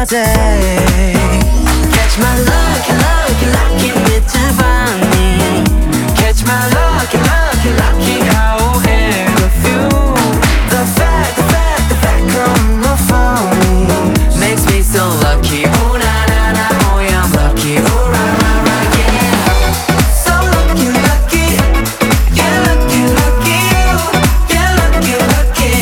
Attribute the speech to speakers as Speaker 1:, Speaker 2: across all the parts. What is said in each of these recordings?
Speaker 1: day. Catch my lucky, lucky, lucky with Tiffany. Catch my lucky, lucky, lucky how ahead of you. The fact on the phone makes me so lucky. Oh na na na, oh yeah, I'm lucky. Oh right, right, right, yeah. So lucky, lucky, yeah, lucky, lucky you, yeah, lucky, lucky,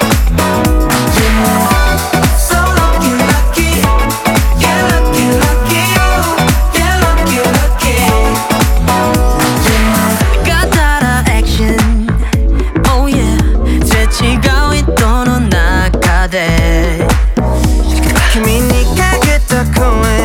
Speaker 1: yeah. So lucky, lucky, yeah, lucky, lucky you, yeah, lucky, lucky, yeah. got that action, oh yeah. 재치가 있던 넌 나가대.君にかけた声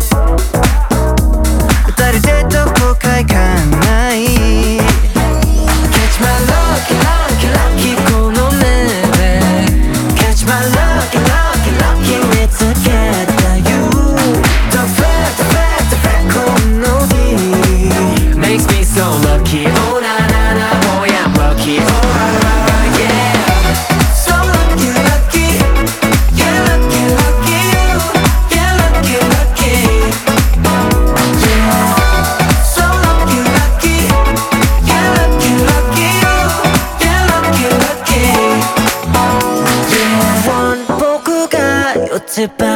Speaker 1: 打たれてどこか行かない。 Catch my lucky, lucky, lucky この目で Catch my lucky, lucky, lucky 見つけた You The fact この日 Makes me so lucky. Oh na na na, oh yeah, I'm lucky. Oh right, right, right, yeah. So lucky, lucky, yeah, lucky, lucky you, yeah, lucky, lucky, yeah. So lucky, lucky, yeah, lucky, lucky you, yeah, lucky, lucky, yeah. 僕が寄ってば